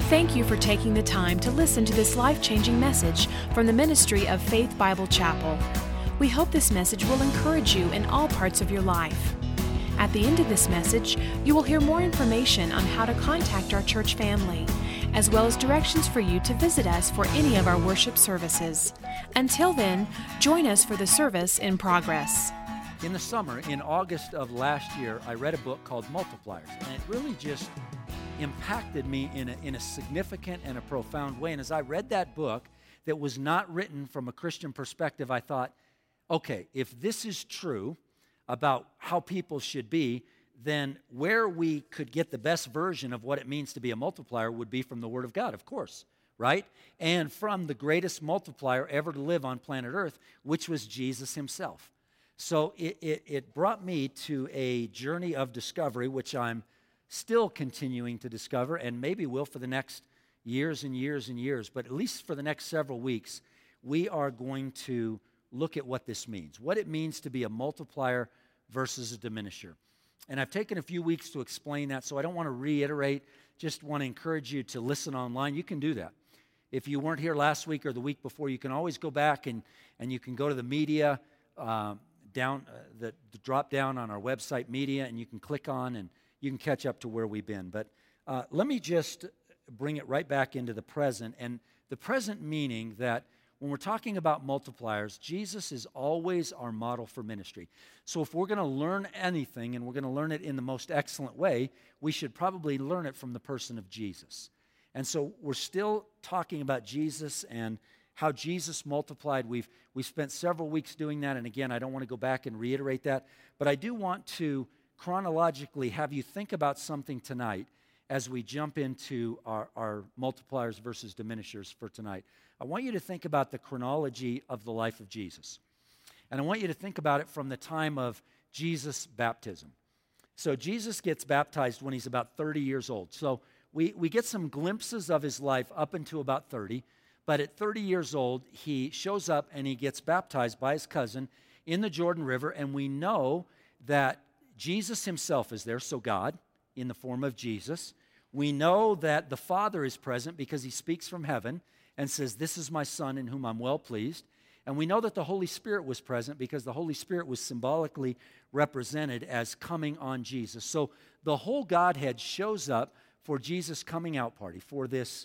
Thank you for taking the time to listen to this life-changing message from the ministry of Faith Bible Chapel. We hope this message will encourage you in all parts of your life. At the end of this message, you will hear more information on how to contact our church family, as well as directions for you to visit us for any of our worship services. Until then, join us for the service in progress. In the summer, in August of last year, I read a book called Multipliers, and it really just impacted me in a significant and a profound way. And as I read that book that was not written from a Christian perspective, I thought, okay, if this is true about how people should be, then where we could get the best version of what it means to be a multiplier would be from the Word of God, of course, right? And from the greatest multiplier ever to live on planet Earth, which was Jesus himself. So it brought me to a journey of discovery, which I'm still continuing to discover, and maybe will for the next years and years and years, but at least for the next several weeks, we are going to look at what this means, what it means to be a multiplier versus a diminisher. And I've taken a few weeks to explain that, so I don't want to reiterate, just want to encourage you to listen online. You can do that. If you weren't here last week or the week before, you can always go back and you can go to the media, the drop down on our website, media, and you can click on and you can catch up to where we've been. But let me just bring it right back into the present. And the present meaning that when we're talking about multipliers, Jesus is always our model for ministry. So if we're going to learn anything, and we're going to learn it in the most excellent way, we should probably learn it from the person of Jesus. And so we're still talking about Jesus and how Jesus multiplied. We've spent several weeks doing that, and again, I don't want to go back and reiterate that, but I do want to chronologically have you think about something tonight as we jump into our multipliers versus diminishers for tonight. I want you to think about the chronology of the life of Jesus. And I want you to think about it from the time of Jesus' baptism. So Jesus gets baptized when he's about 30 years old. So we get some glimpses of his life up until about 30. But at 30 years old, he shows up and he gets baptized by his cousin in the Jordan River. And we know that Jesus himself is there, so God, in the form of Jesus. We know that the Father is present because he speaks from heaven and says, "This is my Son in whom I'm well pleased." And we know that the Holy Spirit was present because the Holy Spirit was symbolically represented as coming on Jesus. So the whole Godhead shows up for Jesus' coming out party, for this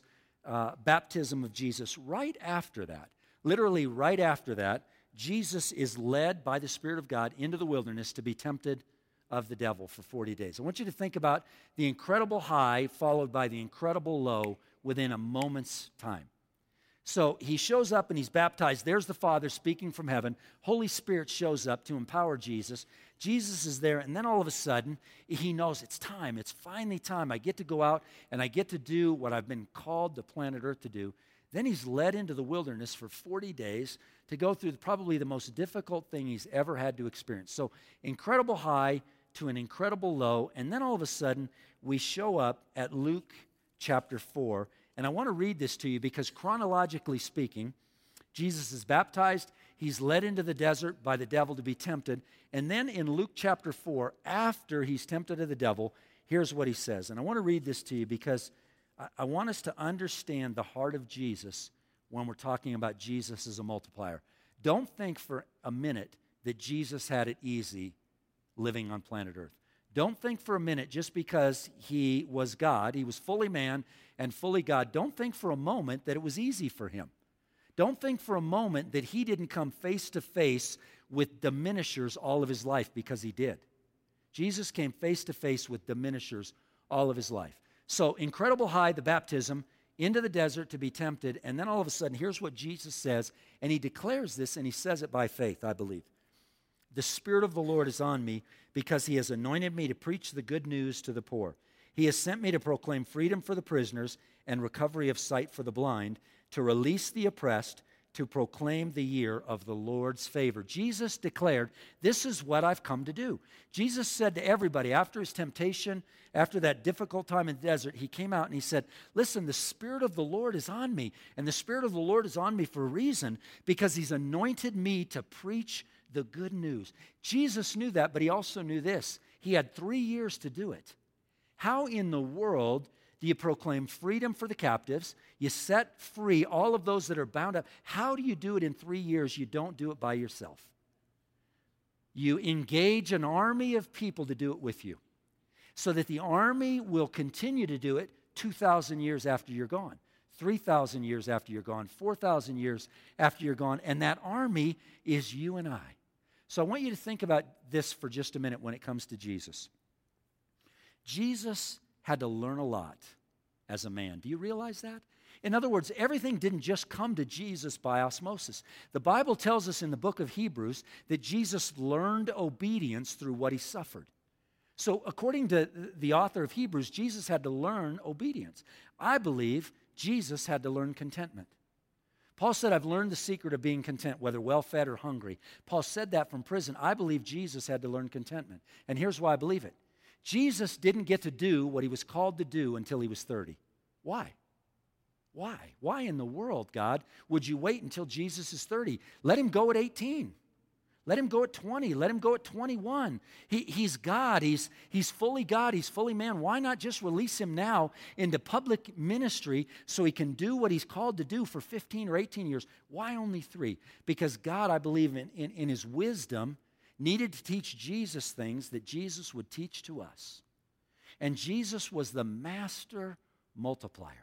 baptism of Jesus. Right after that, literally right after that, Jesus is led by the Spirit of God into the wilderness to be tempted of the devil for 40 days. I want you to think about the incredible high followed by the incredible low within a moment's time. So he shows up and he's baptized. There's the Father speaking from heaven. Holy Spirit shows up to empower Jesus. Jesus is there, and then all of a sudden, he knows it's time. It's finally time. I get to go out and I get to do what I've been called to planet Earth to do. Then he's led into the wilderness for 40 days to go through probably the most difficult thing he's ever had to experience. So incredible high to an incredible low, and then all of a sudden, we show up at Luke chapter 4, and I want to read this to you because chronologically speaking, Jesus is baptized, he's led into the desert by the devil to be tempted, and then in Luke chapter 4, after he's tempted of the devil, here's what he says. And I want to read this to you because I want us to understand the heart of Jesus when we're talking about Jesus as a multiplier. Don't think for a minute that Jesus had it easy living on planet Earth. Don't think for a minute just because he was God, he was fully man and fully God, don't think for a moment that it was easy for him. Don't think for a moment that he didn't come face to face with diminishers all of his life, because he did. Jesus came face to face with diminishers all of his life. So incredible high, the baptism, into the desert to be tempted, and then all of a sudden, here's what Jesus says, and he declares this, and he says it by faith, I believe. "The Spirit of the Lord is on me because he has anointed me to preach the good news to the poor. He has sent me to proclaim freedom for the prisoners and recovery of sight for the blind, to release the oppressed, to proclaim the year of the Lord's favor." Jesus declared, this is what I've come to do. Jesus said to everybody after his temptation, after that difficult time in the desert, he came out and he said, listen, the Spirit of the Lord is on me. And the Spirit of the Lord is on me for a reason, because he's anointed me to preach the good news. Jesus knew that, but he also knew this. He had 3 years to do it. How in the world Do you proclaim freedom for the captives? You set free all of those that are bound up. How do you do it in 3 years? You don't do it by yourself. You engage an army of people to do it with you, so that the army will continue to do it 2,000 years after you're gone, 3,000 years after you're gone, 4,000 years after you're gone, and that army is you and I. So I want you to think about this for just a minute when it comes to Jesus. Jesus had to learn a lot as a man. Do you realize that? In other words, everything didn't just come to Jesus by osmosis. The Bible tells us in the book of Hebrews that Jesus learned obedience through what he suffered. So according to the author of Hebrews, Jesus had to learn obedience. I believe Jesus had to learn contentment. Paul said, I've learned the secret of being content, whether well-fed or hungry. Paul said that from prison. I believe Jesus had to learn contentment. And here's why I believe it. Jesus didn't get to do what he was called to do until he was 30. Why? Why? Why in the world, God, would you wait until Jesus is 30? Let him go at 18. Let him go at 20. Let him go at 21. He's God. He's fully God. He's fully man. Why not just release him now into public ministry so he can do what he's called to do for 15 or 18 years? Why only 3? Because God, I believe, in his wisdom, needed to teach Jesus things that Jesus would teach to us. And Jesus was the master multiplier.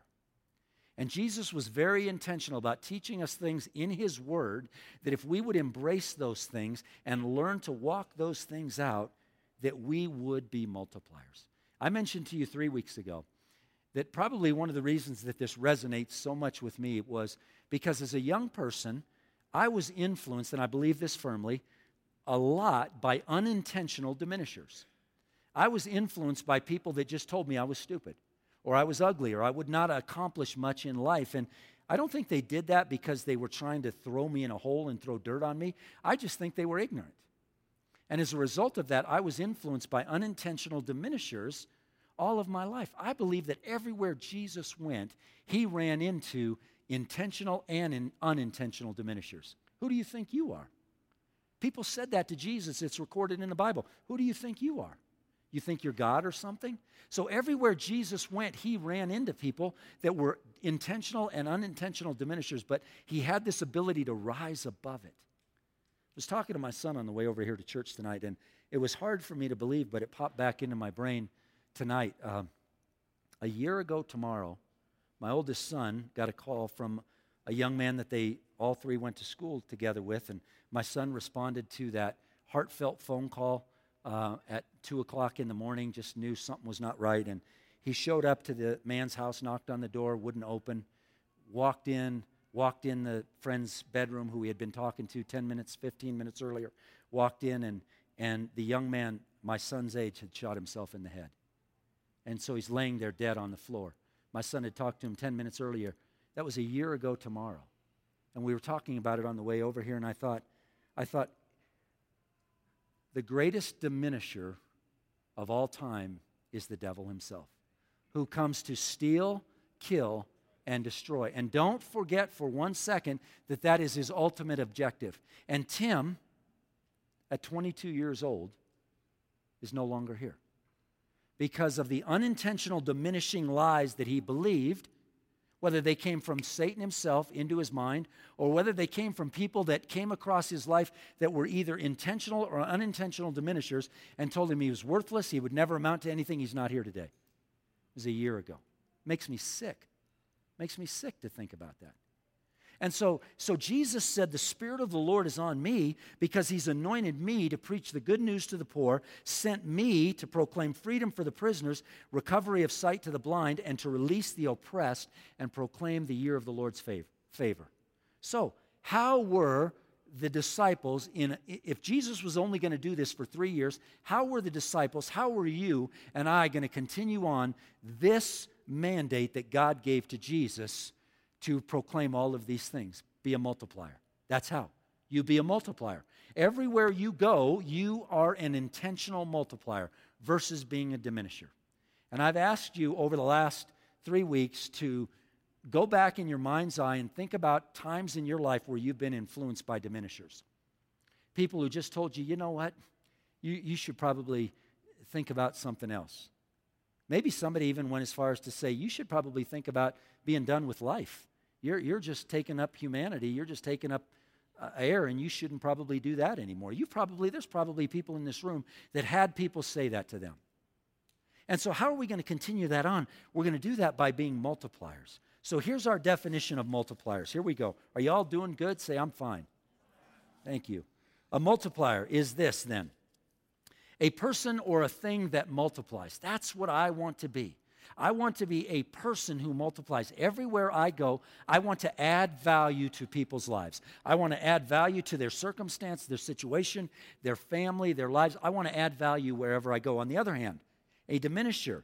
And Jesus was very intentional about teaching us things in his word that if we would embrace those things and learn to walk those things out, that we would be multipliers. I mentioned to you 3 weeks ago that probably one of the reasons that this resonates so much with me was because as a young person, I was influenced, and I believe this firmly, a lot by unintentional diminishers. I was influenced by people that just told me I was stupid, or I was ugly, or I would not accomplish much in life. And I don't think they did that because they were trying to throw me in a hole and throw dirt on me. I just think they were ignorant. And as a result of that, I was influenced by unintentional diminishers all of my life. I believe that everywhere Jesus went, he ran into intentional and unintentional diminishers. Who do you think you are? People said that to Jesus. It's recorded in the Bible. Who do you think you are? You think you're God or something? So everywhere Jesus went, he ran into people that were intentional and unintentional diminishers, but he had this ability to rise above it. I was talking to my son on the way over here to church tonight, and it was hard for me to believe, but it popped back into my brain tonight. A year ago tomorrow, my oldest son got a call from a young man that they all 3 went to school together with, and my son responded to that heartfelt phone call at 2 o'clock in the morning, just knew something was not right. And he showed up to the man's house, knocked on the door, wouldn't open, walked in the friend's bedroom who he had been talking to 10 minutes, 15 minutes earlier, walked in, and the young man, my son's age, had shot himself in the head. And so he's laying there dead on the floor. My son had talked to him 10 minutes earlier. That was a year ago tomorrow. And we were talking about it on the way over here, and I thought, the greatest diminisher of all time is the devil himself, who comes to steal, kill, and destroy. And don't forget for 1 second that that is his ultimate objective. And Tim, at 22 years old, is no longer here because of the unintentional diminishing lies that he believed, whether they came from Satan himself into his mind, or whether they came from people that came across his life that were either intentional or unintentional diminishers and told him he was worthless, he would never amount to anything, he's not here today. It was a year ago. Makes me sick. Makes me sick to think about that. And so Jesus said, the Spirit of the Lord is on me because he's anointed me to preach the good news to the poor, sent me to proclaim freedom for the prisoners, recovery of sight to the blind, and to release the oppressed and proclaim the year of the Lord's favor. So how were the disciples, if Jesus was only going to do this for 3 years, how were the disciples, how were you and I going to continue on this mandate that God gave to Jesus to proclaim all of these things? Be a multiplier. That's how. You be a multiplier. Everywhere you go, you are an intentional multiplier versus being a diminisher. And I've asked you over the last 3 weeks to go back in your mind's eye and think about times in your life where you've been influenced by diminishers. People who just told you, you know what, you should probably think about something else. Maybe somebody even went as far as to say, you should probably think about being done with life. You're just taking up humanity. You're just taking up air, and you shouldn't probably do that anymore. There's probably people in this room that had people say that to them. And so how are we going to continue that on? We're going to do that by being multipliers. So here's our definition of multipliers. Here we go. Are you all doing good? Say, I'm fine. Thank you. A multiplier is this then. A person or a thing that multiplies. That's what I want to be. I want to be a person who multiplies. Everywhere I go, I want to add value to people's lives. I want to add value to their circumstance, their situation, their family, their lives. I want to add value wherever I go. On the other hand, a diminisher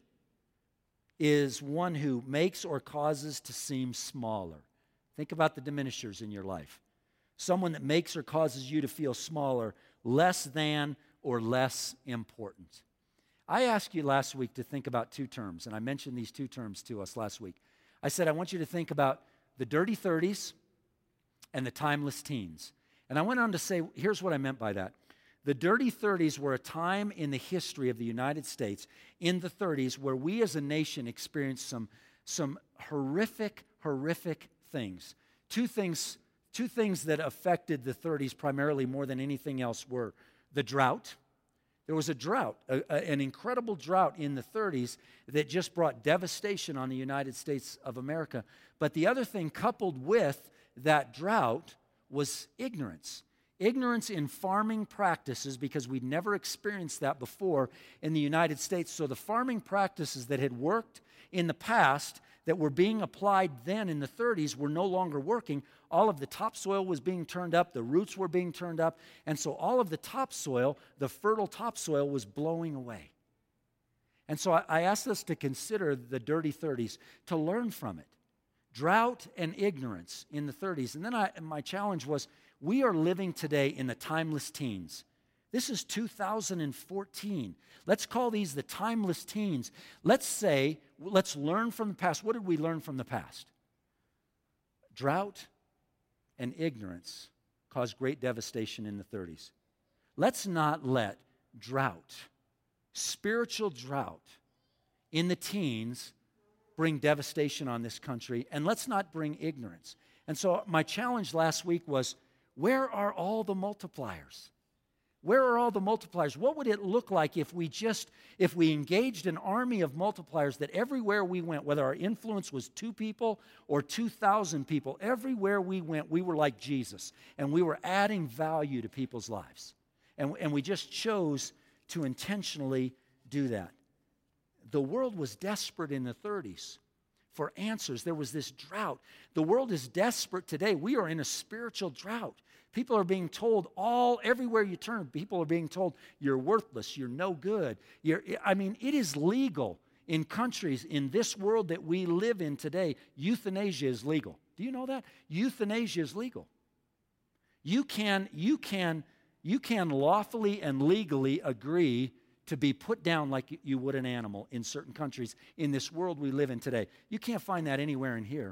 is one who makes or causes to seem smaller. Think about the diminishers in your life. Someone that makes or causes you to feel smaller, less than, or less important. I asked you last week to think about two terms, and I mentioned these two terms to us last week. I said, I want you to think about the dirty 30s and the timeless teens. And I went on to say, here's what I meant by that. The dirty 30s were a time in the history of the United States, in the 30s, where we as a nation experienced some horrific things. Two things that affected the 30s primarily more than anything else were the drought. There was a drought, an incredible drought in the 30s that just brought devastation on the United States of America. But the other thing coupled with that drought was ignorance. Ignorance in farming practices, because we'd never experienced that before in the United States. So the farming practices that had worked in the past that were being applied then in the 30s were no longer working. All of the topsoil was being turned up, the roots were being turned up, and so all of the topsoil, the fertile topsoil, was blowing away. And so I asked us to consider the dirty 30s, to learn from it. Drought and ignorance in the 30s. And then my challenge was, we are living today in the timeless teens. This is 2014. Let's call these the timeless teens. Let's learn from the past. What did we learn from the past? Drought and ignorance caused great devastation in the 30s. Let's not let drought, spiritual drought in the teens bring devastation on this country, and let's not bring ignorance. And so my challenge last week was, where are all the multipliers? Where are all the multipliers? What would it look like if we engaged an army of multipliers that everywhere we went, whether our influence was 2 people or 2,000 people, everywhere we went, we were like Jesus, and we were adding value to people's lives. And we just chose to intentionally do that. The world was desperate in the 30s for answers. There was this drought. The world is desperate today. We are in a spiritual drought. People are being told everywhere you turn, people are being told, you're worthless, you're no good. It is legal in countries in this world that we live in today. Euthanasia is legal. Do you know that? Euthanasia is legal. You can lawfully and legally agree to be put down like you would an animal in certain countries in this world we live in today. You can't find that anywhere in here.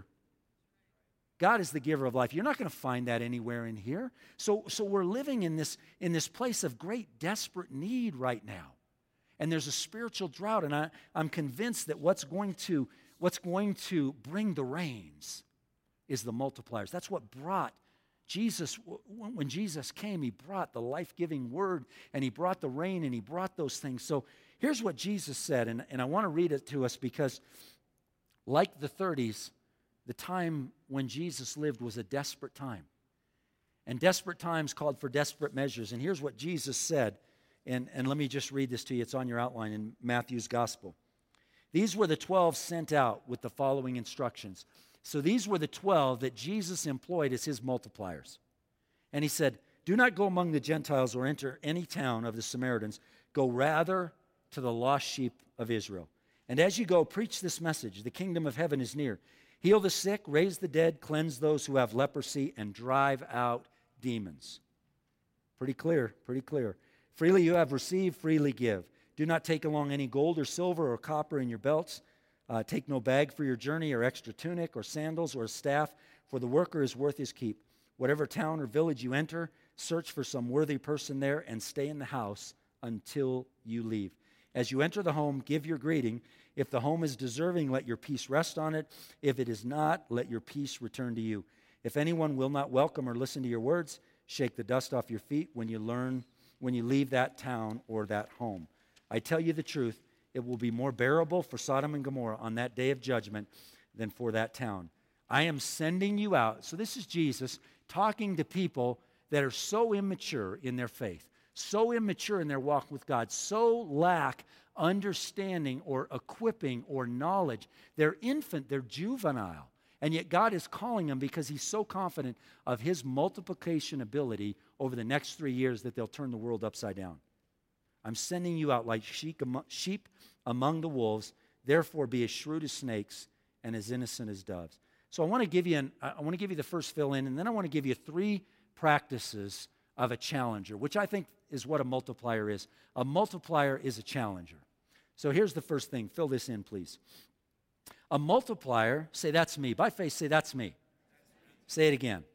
God is the giver of life. You're not going to find that anywhere in here. So we're living in this place of great desperate need right now. And there's a spiritual drought, and I'm convinced that what's going to bring the rains is the multipliers. That's what brought Jesus, when Jesus came, he brought the life-giving word, and he brought the rain, and he brought those things. So here's what Jesus said, and I want to read it to us because, like the 30s, the time when Jesus lived was a desperate time. And desperate times called for desperate measures. And here's what Jesus said, and let me just read this to you. It's on your outline in Matthew's Gospel. These were the 12 sent out with the following instructions. So these were the 12 that Jesus employed as his multipliers. And he said, do not go among the Gentiles or enter any town of the Samaritans. Go rather to the lost sheep of Israel. And as you go, preach this message. The kingdom of heaven is near. Heal the sick, raise the dead, cleanse those who have leprosy, and drive out demons. Pretty clear, pretty clear. Freely you have received, freely give. Do not take along any gold or silver or copper in your belts. Take no bag for your journey or extra tunic or sandals or a staff, for the worker is worth his keep. Whatever town or village you enter, search for some worthy person there and stay in the house until you leave. As you enter the home, give your greeting. If the home is deserving, let your peace rest on it. If it is not, let your peace return to you. If anyone will not welcome or listen to your words, shake the dust off your feet when you leave that town or that home. I tell you the truth, it will be more bearable for Sodom and Gomorrah on that day of judgment than for that town. I am sending you out. So this is Jesus talking to people that are so immature in their faith, so immature in their walk with God, so lack understanding or equipping or knowledge. They're infant, they're juvenile. And yet God is calling them because he's so confident of his multiplication ability over the next 3 years that they'll turn the world upside down. I'm sending you out like sheep among the wolves. Therefore be as shrewd as snakes and as innocent as doves. So I want to give you the first fill in, and then I want to give you 3 practices of a challenger, which I think is what a multiplier is. A multiplier is a challenger. So here's the first thing. Fill this in, please. A multiplier, say that's me. By faith, say that's me. Say it again.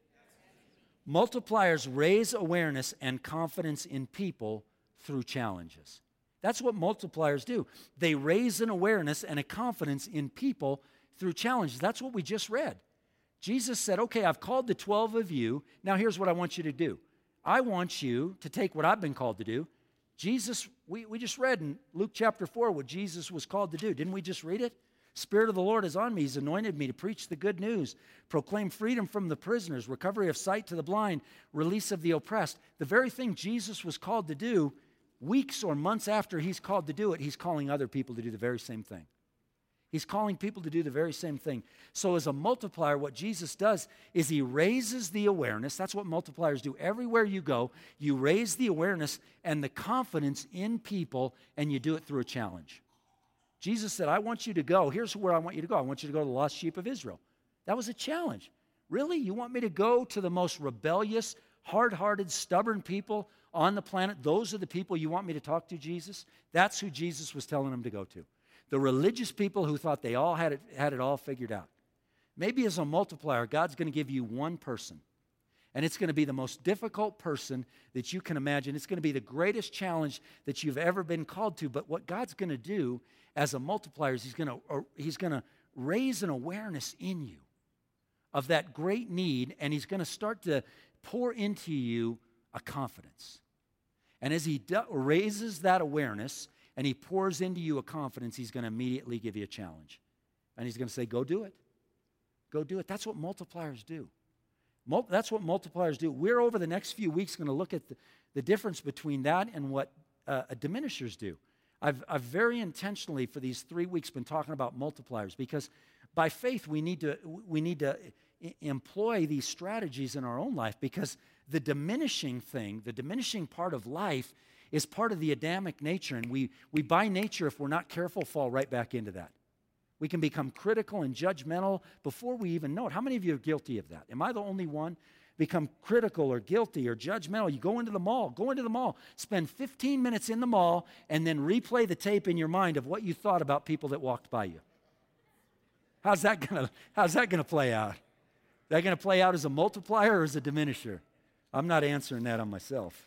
Multipliers raise awareness and confidence in people through challenges. That's what multipliers do. They raise an awareness and a confidence in people through challenges. That's what we just read. Jesus said, okay, I've called the 12 of you. Now here's what I want you to do. I want you to take what I've been called to do. Jesus, we just read in Luke chapter 4 what Jesus was called to do. Didn't we just read it? Spirit of the Lord is on me. He's anointed me to preach the good news, proclaim freedom from the prisoners, recovery of sight to the blind, release of the oppressed. The very thing Jesus was called to do, weeks or months after he's called to do it, he's calling other people to do the very same thing. He's calling people to do the very same thing. So as a multiplier, what Jesus does is he raises the awareness. That's what multipliers do. Everywhere you go, you raise the awareness and the confidence in people, and you do it through a challenge. Jesus said, I want you to go. Here's where I want you to go. I want you to go to the lost sheep of Israel. That was a challenge. Really? You want me to go to the most rebellious, hard-hearted, stubborn people on the planet? Those are the people you want me to talk to, Jesus? That's who Jesus was telling them to go to. The religious people who thought they all had it all figured out. Maybe as a multiplier, God's going to give you one person, and it's going to be the most difficult person that you can imagine. It's going to be the greatest challenge that you've ever been called to. But what God's going to do as a multiplier is he's going to raise an awareness in you of that great need, and he's going to start to pour into you a confidence. And as he raises that awareness, and he pours into you a confidence, he's going to immediately give you a challenge. And he's going to say, go do it. Go do it. That's what multipliers do. That's what multipliers do. We're over the next few weeks going to look at the difference between that and what diminishers do. I've very intentionally for these 3 weeks been talking about multipliers because by faith we need to employ these strategies in our own life, because the diminishing part of life is part of the Adamic nature, and we by nature, if we're not careful, fall right back into that. We can become critical and judgmental before we even know it. How many of you are guilty of that? Am I the only one? Become critical or guilty or judgmental. You go into the mall, spend 15 minutes in the mall, and then replay the tape in your mind of what you thought about people that walked by you. How's that gonna play out? Is that gonna play out as a multiplier or as a diminisher? I'm not answering that on myself.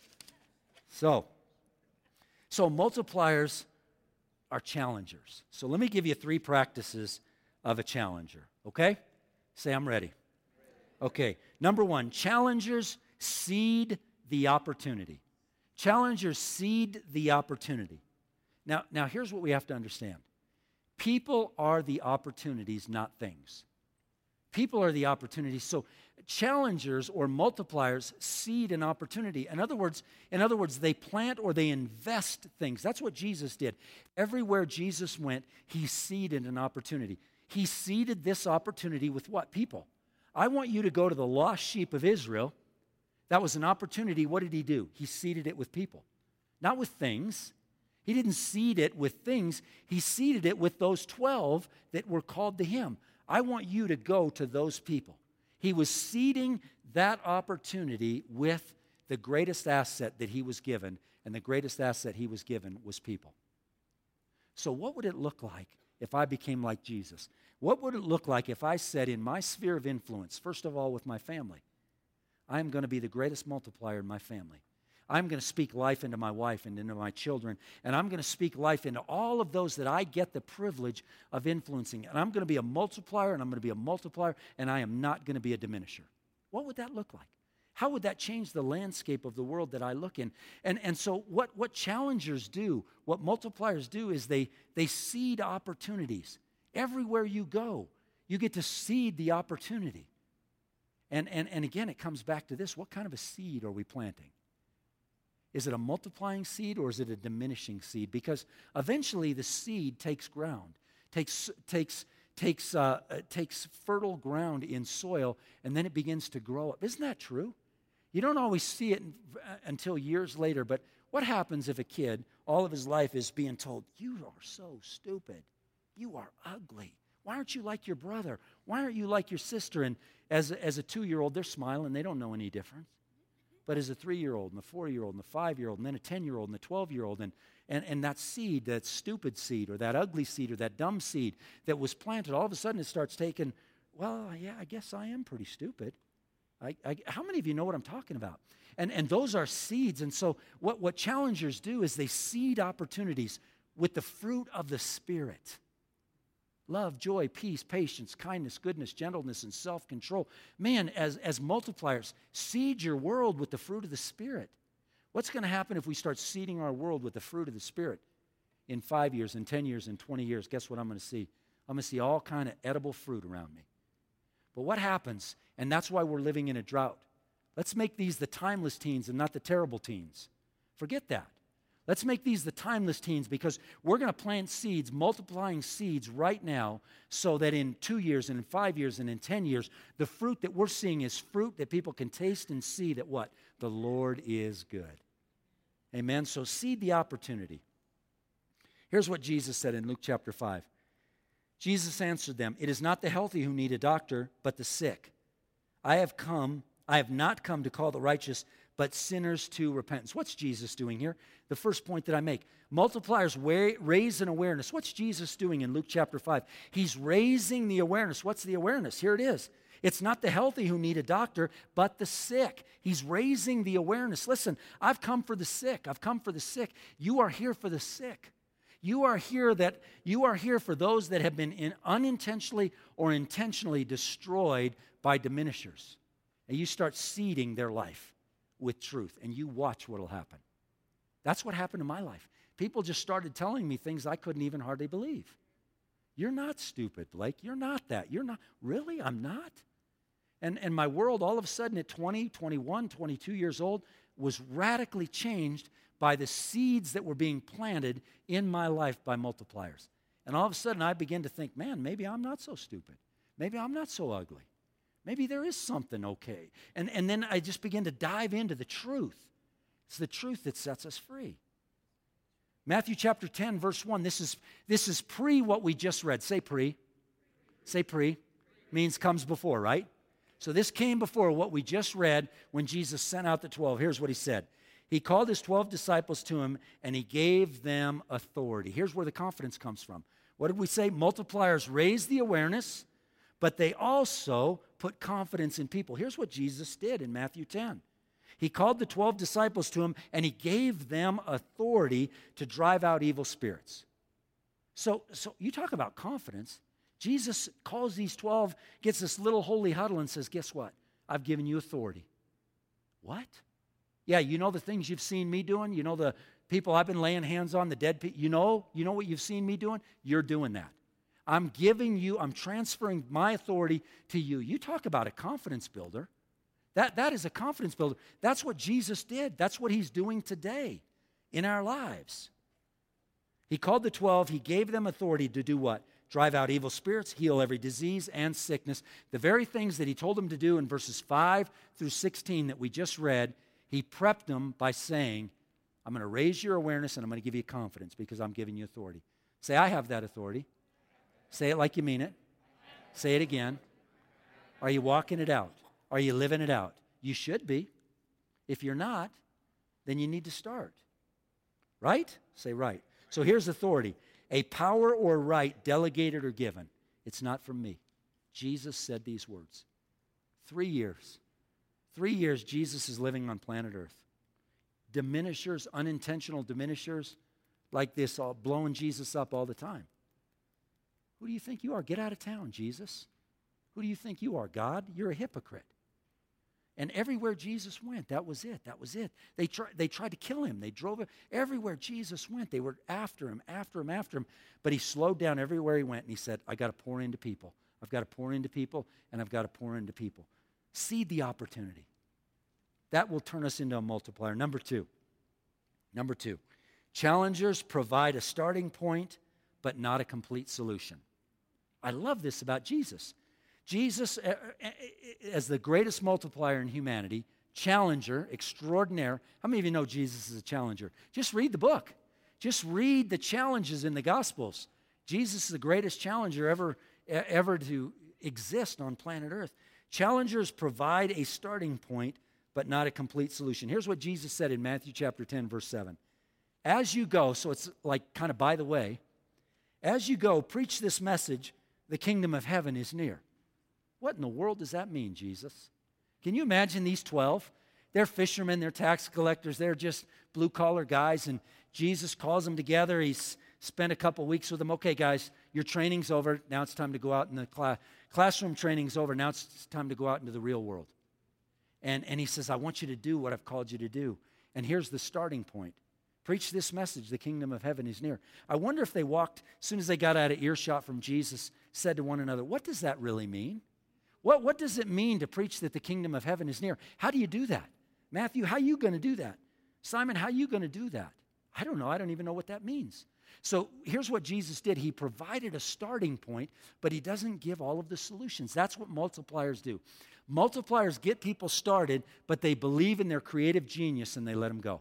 So multipliers are challengers. So let me give you 3 practices of a challenger, okay? Say, I'm ready. Okay, number 1, challengers seed the opportunity. Challengers seed the opportunity. Now here's what we have to understand. People are the opportunities, not things. People are the opportunities. So challengers or multipliers seed an opportunity. In other words, they plant or they invest things. That's what Jesus did. Everywhere Jesus went, he seeded an opportunity. He seeded this opportunity with what? People. I want you to go to the lost sheep of Israel. That was an opportunity. What did he do? He seeded it with people, not with things. He didn't seed it with things. He seeded it with those 12 that were called to him. I want you to go to those people. He was seeding that opportunity with the greatest asset that he was given, and the greatest asset he was given was people. So what would it look like if I became like Jesus? What would it look like if I said in my sphere of influence, first of all with my family, I am going to be the greatest multiplier in my family. I'm going to speak life into my wife and into my children, and I'm going to speak life into all of those that I get the privilege of influencing. And I'm going to be a multiplier, and I'm going to be a multiplier, and I am not going to be a diminisher. What would that look like? How would that change the landscape of the world that I look in? And so what challengers do, what multipliers do, is they seed opportunities. Everywhere you go, you get to seed the opportunity. And again, it comes back to this. What kind of a seed are we planting? Is it a multiplying seed or is it a diminishing seed? Because eventually the seed takes ground, takes fertile ground in soil, and then it begins to grow up. Isn't that true? You don't always see it until years later, but what happens if a kid, all of his life, is being told, you are so stupid, you are ugly, why aren't you like your brother, why aren't you like your sister? And as a 2-year-old, they're smiling, they don't know any difference. But as a 3-year-old and a 4-year-old and a 5-year-old and then a 10-year-old and a 12-year-old and that seed, that stupid seed or that ugly seed or that dumb seed that was planted, all of a sudden it starts taking, well, yeah, I guess I am pretty stupid. How many of you know what I'm talking about? And those are seeds. And so what challengers do is they seed opportunities with the fruit of the Spirit. Love, joy, peace, patience, kindness, goodness, gentleness, and self-control. Man, as multipliers, seed your world with the fruit of the Spirit. What's going to happen if we start seeding our world with the fruit of the Spirit? In 5 years, in 10 years, in 20 years, guess what I'm going to see? I'm going to see all kind of edible fruit around me. But what happens, and that's why we're living in a drought. Let's make these the timeless teens and not the terrible teens. Forget that. Let's make these the timeless teens because we're going to plant seeds, multiplying seeds right now so that in 2 years and in 5 years and in 10 years, the fruit that we're seeing is fruit that people can taste and see that what? The Lord is good. Amen? So seed the opportunity. Here's what Jesus said in Luke chapter 5. Jesus answered them, "It is not the healthy who need a doctor, but the sick. I have not come to call the righteous, but sinners to repentance." What's Jesus doing here? The first point that I make. Multipliers raise an awareness. What's Jesus doing in Luke chapter 5? He's raising the awareness. What's the awareness? Here it is. It's not the healthy who need a doctor, but the sick. He's raising the awareness. Listen, I've come for the sick. I've come for the sick. You are here for the sick. You are here for those that have been unintentionally or intentionally destroyed by diminishers. And you start seeding their life with truth, and you watch what will happen. That's what happened in my life. People just started telling me things I couldn't even hardly believe. You're not stupid, Blake. You're not that. You're not. Really? I'm not? And my world all of a sudden at 20, 21, 22 years old was radically changed by the seeds that were being planted in my life by multipliers. And all of a sudden I began to think, man, maybe I'm not so stupid. Maybe I'm not so ugly. Maybe there is something okay. And then I just began to dive into the truth. It's the truth that sets us free. Matthew chapter 10, verse 1, this is pre what we just read. Say pre. Say pre. Means comes before, right? So this came before what we just read when Jesus sent out the 12. Here's what he said. He called his 12 disciples to him, and he gave them authority. Here's where the confidence comes from. What did we say? Multipliers raise the awareness, but they also put confidence in people. Here's what Jesus did in Matthew 10. He called the 12 disciples to him, and he gave them authority to drive out evil spirits. So you talk about confidence. Jesus calls these 12, gets this little holy huddle and says, guess what? I've given you authority. What? Yeah, you know the things you've seen me doing? You know the people I've been laying hands on, the dead people? You know what you've seen me doing? You're doing that. I'm transferring my authority to you. You talk about a confidence builder. That is a confidence builder. That's what Jesus did. That's what he's doing today in our lives. He called the 12. He gave them authority to do what? Drive out evil spirits, heal every disease and sickness. The very things that he told them to do in verses 5 through 16 that we just read, he prepped them by saying, I'm going to raise your awareness and I'm going to give you confidence because I'm giving you authority. Say, I have that authority. Say it like you mean it. Say it again. Are you walking it out? Are you living it out? You should be. If you're not, then you need to start. Right? Say right. So here's authority. A power or right delegated or given. It's not from me. Jesus said these words. 3 years. 3 years Jesus is living on planet Earth. diminishers, unintentional diminishers like this, all blowing Jesus up all the time. Who do you think you are? Get out of town, Jesus. Who do you think you are, God? You're a hypocrite. And everywhere Jesus went, that was it. That was it. They tried to kill him. They drove him. Everywhere Jesus went, they were after him. But he slowed down everywhere he went, and he said, I got to pour into people. I've got to pour into people, and I've got to pour into people. Seed the opportunity. That will turn us into a multiplier. Number two, challengers provide a starting point, but not a complete solution. I love this about Jesus. Jesus, as the greatest multiplier in humanity, challenger, extraordinaire. How many of you know Jesus is a challenger? Just read the book. Just read the challenges in the Gospels. Jesus is the greatest challenger ever to exist on planet Earth. Challengers provide a starting point, but not a complete solution. Here's what Jesus said in Matthew chapter 10, verse 7. As you go, so it's like kind of by the way, as you go, preach this message, the kingdom of heaven is near. What in the world does that mean, Jesus? Can you imagine these 12? They're fishermen, they're tax collectors, they're just blue-collar guys, and Jesus calls them together. He's spent a couple weeks with them. Okay, guys, your training's over. Now it's time to go out in the classroom training's over. Now it's time to go out into the real world. And he says, I want you to do what I've called you to do. And here's the starting point. Preach this message, the kingdom of heaven is near. I wonder if they walked, as soon as they got out of earshot from Jesus, said to one another, what does that really mean? What does it mean to preach that the kingdom of heaven is near? How do you do that? Matthew, how are you going to do that? Simon, how are you going to do that? I don't know. I don't even know what that means. So here's what Jesus did. He provided a starting point, but he doesn't give all of the solutions. That's what multipliers do. Multipliers get people started, but they believe in their creative genius and they let them go.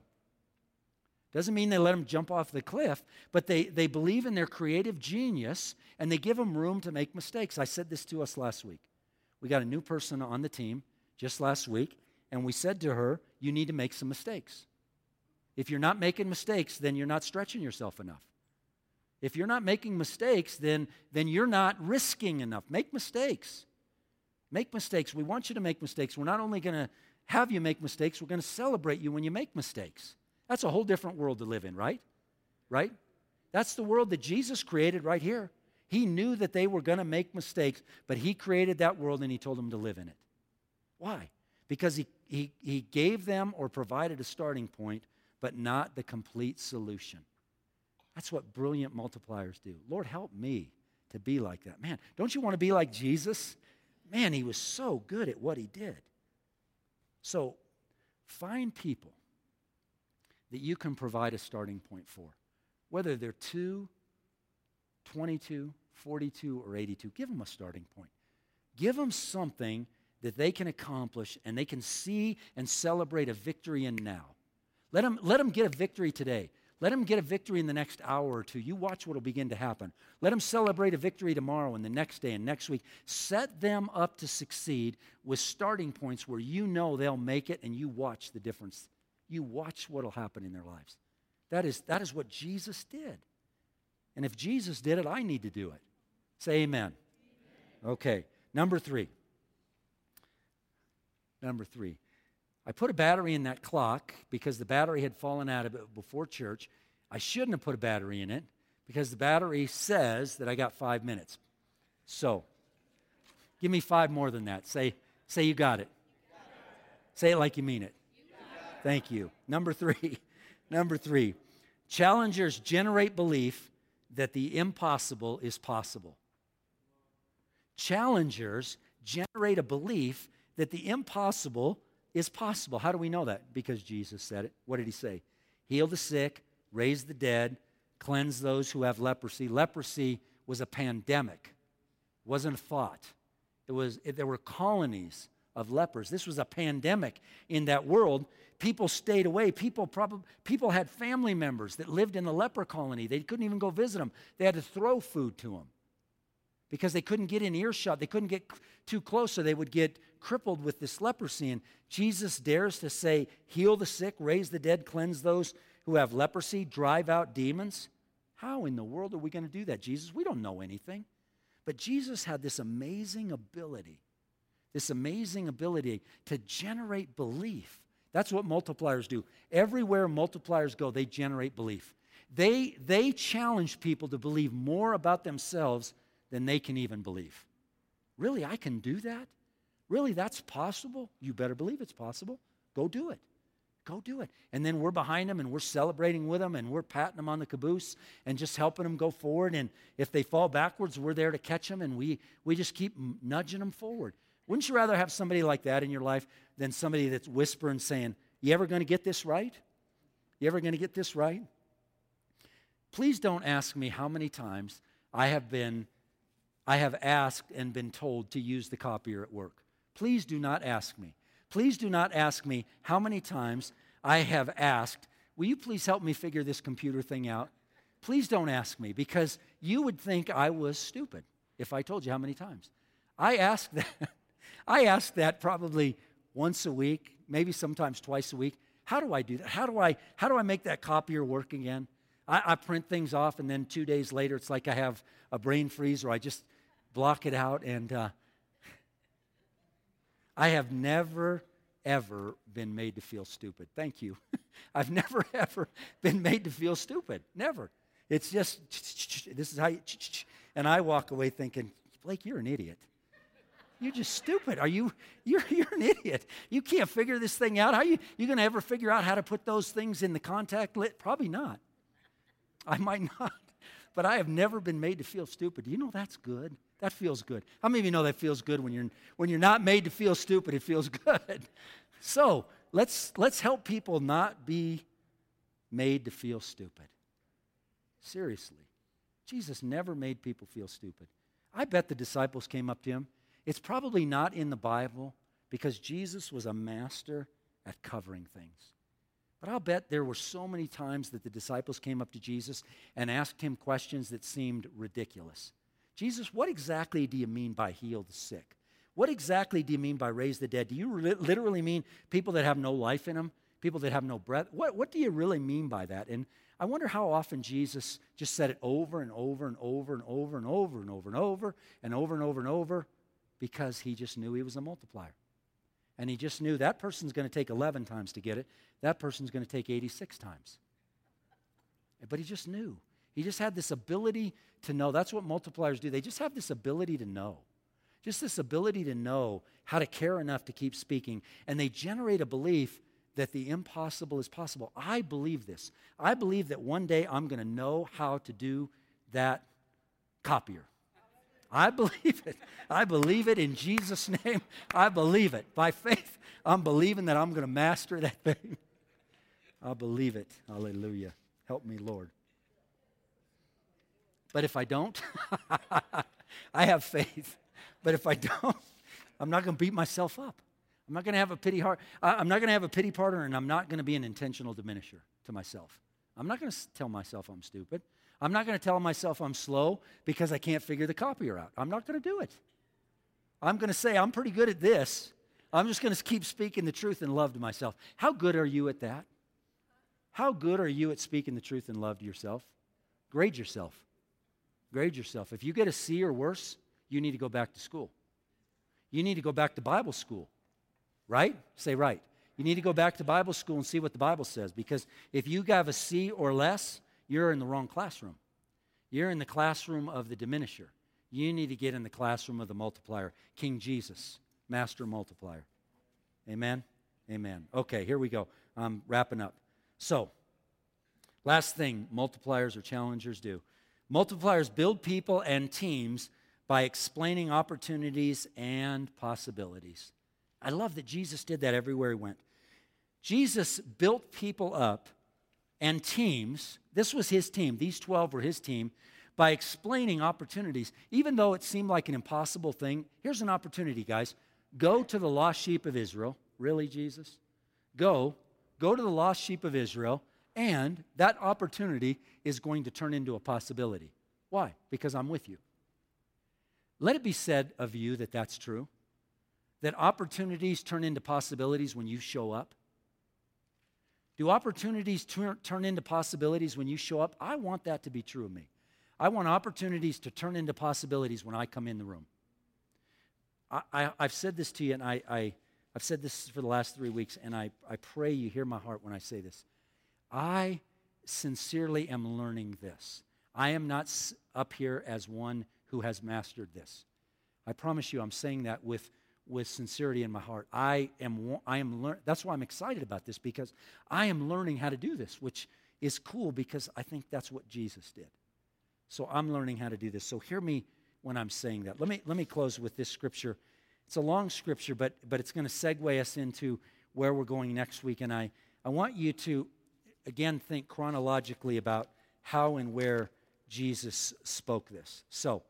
Doesn't mean they let them jump off the cliff, but they believe in their creative genius and they give them room to make mistakes. I said this to us last week. We got a new person on the team just last week, and we said to her, you need to make some mistakes. If you're not making mistakes, then you're not stretching yourself enough. If you're not making mistakes, then you're not risking enough. Make mistakes. Make mistakes. We want you to make mistakes. We're not only going to have you make mistakes, we're going to celebrate you when you make mistakes. That's a whole different world to live in, right? Right? That's the world that Jesus created right here. He knew that they were going to make mistakes, but he created that world and he told them to live in it. Why? Because he gave them or provided a starting point, but not the complete solution. That's what brilliant multipliers do. Lord, help me to be like that. Man, don't you want to be like Jesus? Man, he was so good at what he did. So find people that you can provide a starting point for. Whether they're 2, 22, 42, or 82, give them a starting point. Give them something that they can accomplish and they can see and celebrate a victory in now. Let them get a victory today. Let them get a victory in the next hour or two. You watch what will begin to happen. Let them celebrate a victory tomorrow and the next day and next week. Set them up to succeed with starting points where you know they'll make it and you watch the difference. You watch what will happen in their lives. That is what Jesus did. And if Jesus did it, I need to do it. Say amen. Okay, number three. I put a battery in that clock because the battery had fallen out of it before church. I shouldn't have put a battery in it because the battery says that I got 5 minutes. So, give me 5 more than that. Say you got it. Say it like you mean it. Thank you. Number three. Challengers generate belief that the impossible is possible. Challengers generate a belief that the impossible is possible. How do we know that? Because Jesus said it. What did he say? Heal the sick, raise the dead, cleanse those who have leprosy. Leprosy was a pandemic. It wasn't a thought. There were colonies of lepers. This was a pandemic in that world. People stayed away. People had family members that lived in the leper colony. They couldn't even go visit them. They had to throw food to them because they couldn't get in earshot. They couldn't get too close, so they would get crippled with this leprosy. And Jesus dares to say, heal the sick, raise the dead, cleanse those who have leprosy, drive out demons. How in the world are we going to do that, Jesus? We don't know anything. But Jesus had this amazing ability to generate belief That's what multipliers do. Everywhere multipliers go, they generate belief. They challenge people to believe more about themselves than they can even believe. Really, I can do that? Really, that's possible? You better believe it's possible. Go do it. Go do it. And then we're behind them and we're celebrating with them and we're patting them on the caboose and just helping them go forward. And if they fall backwards, we're there to catch them and we just keep nudging them forward. Wouldn't you rather have somebody like that in your life than somebody that's whispering saying, you ever going to get this right? You ever going to get this right? Please don't ask me how many times I have asked and been told to use the copier at work. Please do not ask me. Please do not ask me how many times I have asked, will you please help me figure this computer thing out? Please don't ask me, because you would think I was stupid if I told you how many times. I ask that probably once a week, maybe sometimes twice a week. How do I do that? How do I make that copier work again? I print things off, and then 2 days later, it's like I have a brain freeze, or I just block it out, and I have never, ever been made to feel stupid. Thank you. I've never, ever been made to feel stupid. Never. It's just, this is how you, and I walk away thinking, Blake, you're an idiot. You're just stupid. You're an idiot. You can't figure this thing out. How are you going to ever figure out how to put those things in the contact list? Probably not. I might not. But I have never been made to feel stupid. Do you know that's good? That feels good. How many of you know that feels good when you're not made to feel stupid? It feels good. So let's help people not be made to feel stupid. Seriously. Jesus never made people feel stupid. I bet the disciples came up to him. It's probably not in the Bible because Jesus was a master at covering things. But I'll bet there were so many times that the disciples came up to Jesus and asked him questions that seemed ridiculous. Jesus, what exactly do you mean by heal the sick? What exactly do you mean by raise the dead? Do you literally mean people that have no life in them? People that have no breath? What do you really mean by that? And I wonder how often Jesus just said it over and over and over and over and over and over and over and over and over and over because he just knew he was a multiplier. And he just knew that person's going to take 11 times to get it. That person's going to take 86 times. But he just knew. He just had this ability to know. That's what multipliers do. They just have this ability to know. Just this ability to know how to care enough to keep speaking. And they generate a belief that the impossible is possible. I believe this. I believe that one day I'm going to know how to do that copier. I believe it. I believe it in Jesus' name. I believe it. By faith, I'm believing that I'm going to master that thing. I believe it. Hallelujah. Help me, Lord. But if I don't, I have faith. But if I don't, I'm not going to beat myself up. I'm not going to have a pity heart. I'm not going to have a pity partner, and I'm not going to be an intentional diminisher to myself. I'm not going to tell myself I'm stupid. I'm not going to tell myself I'm slow because I can't figure the copier out. I'm not going to do it. I'm going to say I'm pretty good at this. I'm just going to keep speaking the truth and love to myself. How good are you at that? How good are you at speaking the truth and love to yourself? Grade yourself. Grade yourself. If you get a C or worse, you need to go back to school. You need to go back to Bible school. Right? Say right. You need to go back to Bible school and see what the Bible says, because if you have a C or less, you're in the wrong classroom. You're in the classroom of the diminisher. You need to get in the classroom of the multiplier, King Jesus, master multiplier. Amen? Amen. Okay, here we go. I'm wrapping up. So, last thing multipliers or challengers do. Multipliers build people and teams by explaining opportunities and possibilities. I love that Jesus did that everywhere he went. Jesus built people up and teams. This was his team. These 12 were his team by explaining opportunities. Even though it seemed like an impossible thing, here's an opportunity, guys. Go to the lost sheep of Israel. Really, Jesus? Go to the lost sheep of Israel, and that opportunity is going to turn into a possibility. Why? Because I'm with you. Let it be said of you that that's true. That opportunities turn into possibilities when you show up? Do opportunities turn into possibilities when you show up? I want that to be true of me. I want opportunities to turn into possibilities when I come in the room. I've said this to you, and I I've said this for the last 3 weeks, and I pray you hear my heart when I say this. I sincerely am learning this. I am not up here as one who has mastered this. I promise you, I'm saying that with sincerity in my heart. I am that's why I'm excited about this, because I am learning how to do this, which is cool because I think that's what Jesus did. So I'm learning how to do this. So hear me when I'm saying that. Let me close with this scripture. It's a long scripture, but it's going to segue us into where we're going next week. And I want you to, again, think chronologically about how and where Jesus spoke this. So,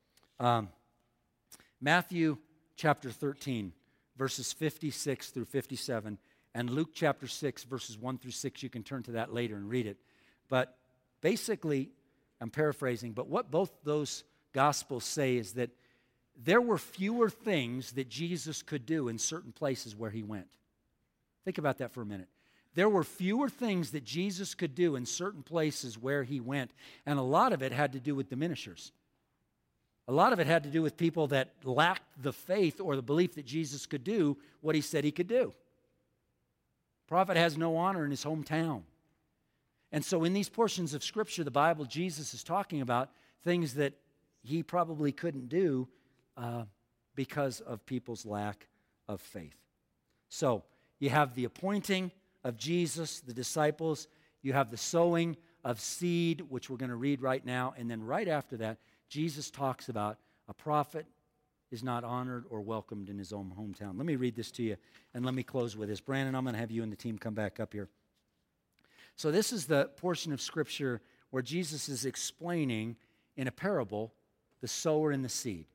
Matthew chapter 13, verses 56 through 57, and Luke chapter 6, verses 1 through 6. You can turn to that later and read it. But basically, I'm paraphrasing, but what both those Gospels say is that there were fewer things that Jesus could do in certain places where he went. Think about that for a minute. There were fewer things that Jesus could do in certain places where he went, and a lot of it had to do with diminishers. A lot of it had to do with people that lacked the faith or the belief that Jesus could do what he said he could do. Prophet has no honor in his hometown. And so in these portions of Scripture, the Bible, Jesus is talking about things that he probably couldn't do because of people's lack of faith. So you have the appointing of Jesus, the disciples. You have the sowing of seed, which we're going to read right now. And then right after that, Jesus talks about a prophet is not honored or welcomed in his own hometown. Let me read this to you, and let me close with this. Brandon, I'm going to have you and the team come back up here. So this is the portion of Scripture where Jesus is explaining in a parable the sower and the seed.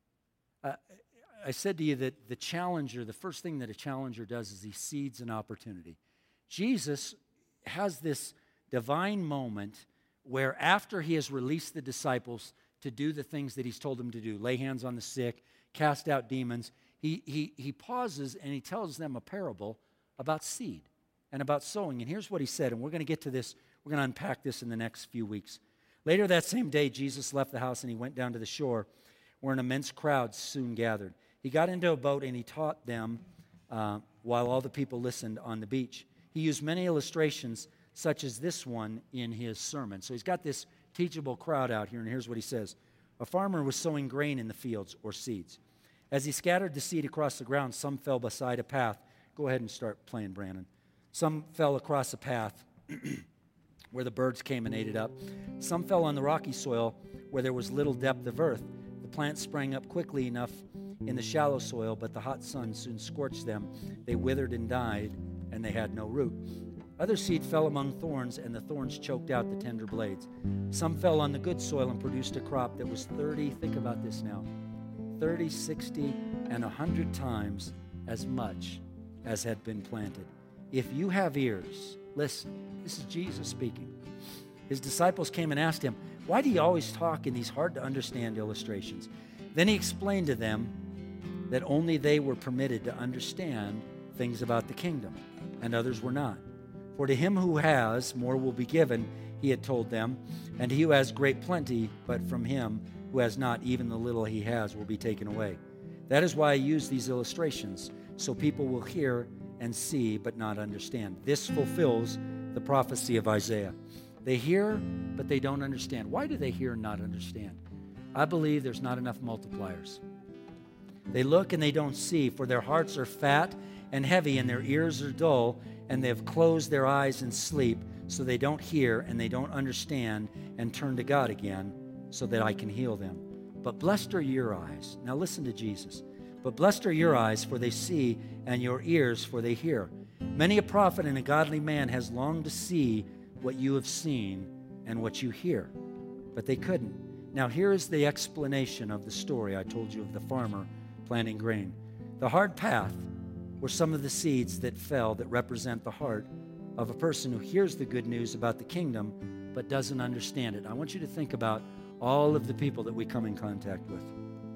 I said to you that the first thing that a challenger does is he seeds an opportunity. Jesus has this divine moment where after he has released the disciples to do the things that he's told them to do, lay hands on the sick, cast out demons, he pauses and he tells them a parable about seed and about sowing. And here's what he said, and we're going to get to this, we're going to unpack this in the next few weeks. Later that same day, Jesus left the house and he went down to the shore where an immense crowd soon gathered. He got into a boat and he taught them while all the people listened on the beach. He used many illustrations such as this one in his sermon. So he's got this teachable crowd out here, and here's what he says. A farmer was sowing grain in the fields, or seeds. As he scattered the seed across the ground, some fell beside a path. Go ahead and start playing, Brandon. Some fell across a path where the birds came and ate it up. Some fell on the rocky soil where there was little depth of earth. The plants sprang up quickly enough in the shallow soil, but the hot sun soon scorched them. They withered and died, and they had no root. Other seed fell among thorns, and the thorns choked out the tender blades. Some fell on the good soil and produced a crop that was 30, think about this now, 30, 60, and 100 times as much as had been planted. If you have ears, listen. This is Jesus speaking. His disciples came and asked him, why do you always talk in these hard-to-understand illustrations? Then he explained to them that only they were permitted to understand things about the kingdom, and others were not. For to him who has, more will be given, he had told them, and he who has great plenty, but from him who has not, even the little he has will be taken away. That is why I use these illustrations, so people will hear and see, but not understand. This fulfills the prophecy of Isaiah. They hear, but they don't understand. Why do they hear and not understand? I believe there's not enough multipliers. They look and they don't see, for their hearts are fat and heavy, and their ears are dull, and they have closed their eyes in sleep, so they don't hear and they don't understand and turn to God again, so that I can heal them. But blessed are your eyes. Now listen to Jesus. But blessed are your eyes, for they see, and your ears, for they hear. Many a prophet and a godly man has longed to see what you have seen and what you hear, but they couldn't. Now here is the explanation of the story I told you of the farmer planting grain. The hard path were some of the seeds that fell that represent the heart of a person who hears the good news about the kingdom but doesn't understand it. I want you to think about all of the people that we come in contact with.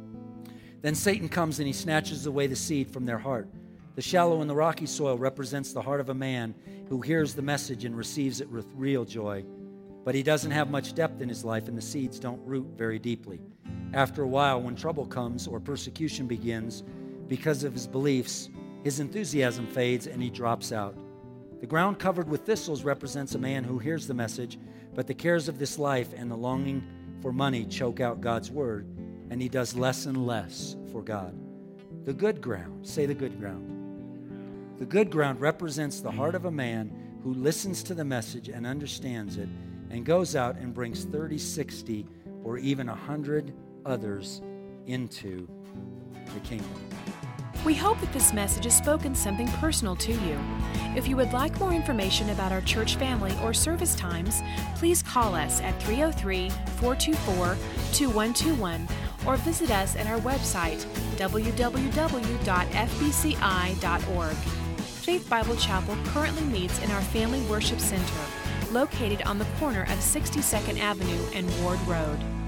Then Satan comes and he snatches away the seed from their heart. The shallow and the rocky soil represents the heart of a man who hears the message and receives it with real joy. But he doesn't have much depth in his life, and the seeds don't root very deeply. After a while, when trouble comes or persecution begins because of his beliefs, his enthusiasm fades and he drops out. The ground covered with thistles represents a man who hears the message, but the cares of this life and the longing for money choke out God's word, and he does less and less for God. The good ground, say the good ground. The good ground represents the heart of a man who listens to the message and understands it and goes out and brings 30, 60, or even 100 others into the kingdom. We hope that this message has spoken something personal to you. If you would like more information about our church family or service times, please call us at 303-424-2121 or visit us at our website, www.fbci.org. Faith Bible Chapel currently meets in our Family Worship Center, located on the corner of 62nd Avenue and Ward Road.